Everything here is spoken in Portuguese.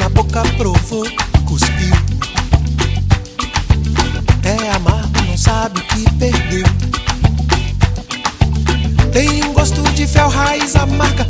boca provou, cuspiu. É amargo, não sabe o que perdeu. Tem um gosto de fel, raiz amarga.